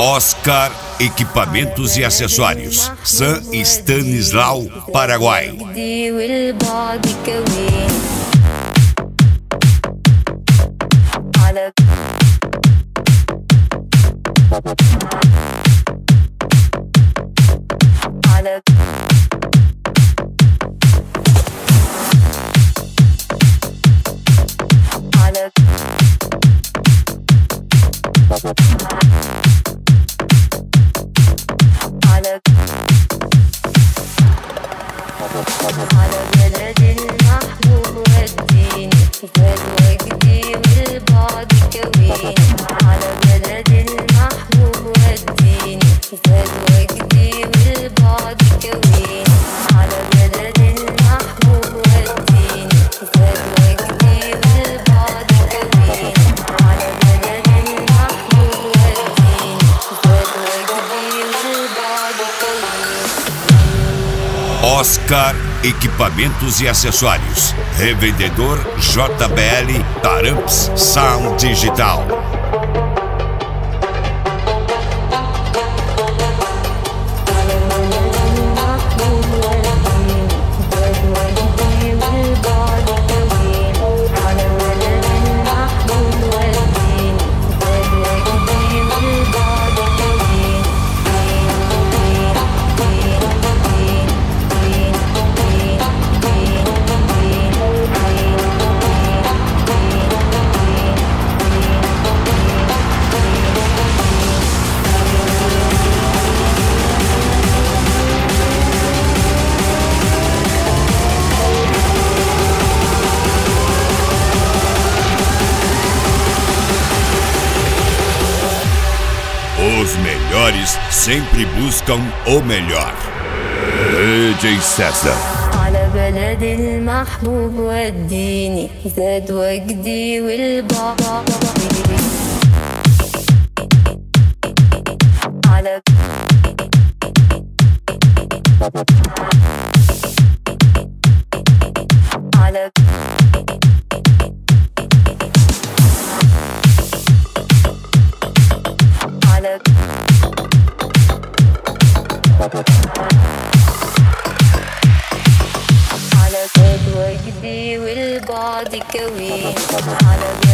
Oscar Equipamentos e Acessórios, San Stanislau, Paraguai. على بلد المحبوب وديني زاد وجدي والبعد كويني على بلد المحبوب وديني زاد وجدي والبعد كويني على بلد المحبوب وديني زاد وجدي والبعد كويني على بلد المحبوب وديني زاد وجدي والبعد كويني. Oscar Equipamentos e Acessórios, revendedor JBL Taramps Sound Digital. Os melhores sempre buscam o melhor. DJ César. على بلد المحبوب وديني زاد وجدي والبعد على على على زاد وجدي والبعد كوين على